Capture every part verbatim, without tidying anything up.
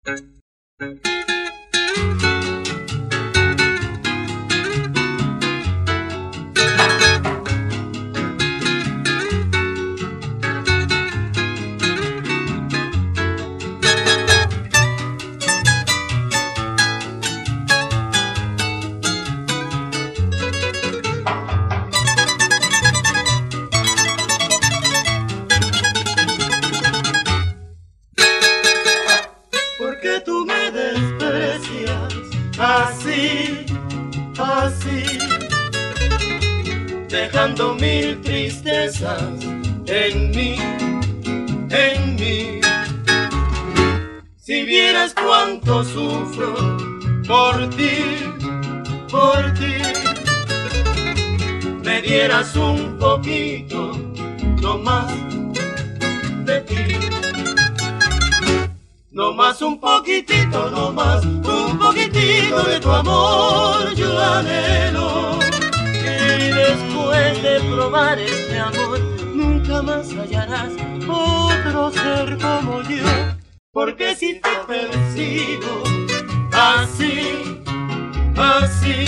Porque tú me desprecias así, así, dejando mil tristezas en mí, en mí. Si vieras cuánto sufro por ti, por ti, me dieras un poquito, no más de ti. No más un poquitito, no más un poquitito de tu amor yo anhelo. Y después de probar este amor, nunca más hallarás otro ser como yo. Porque si te persigo así, así,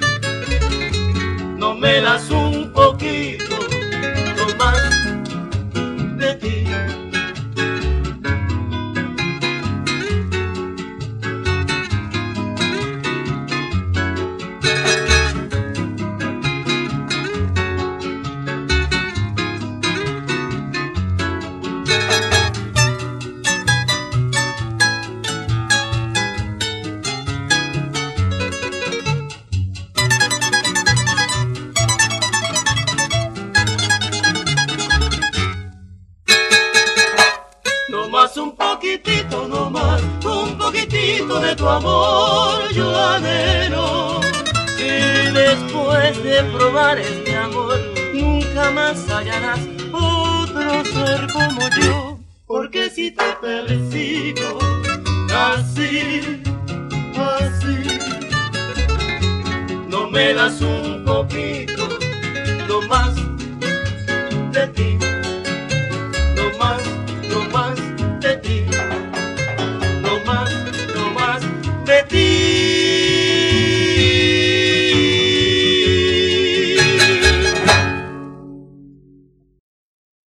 no me das un poquito, no más de ti. No más un poquitito, no más un poquitito de tu amor yo anhelo. Y después de probar este amor, nunca más hallarás otro ser como yo. Porque si te persigo así, así, no me das un poquito, no más de ti.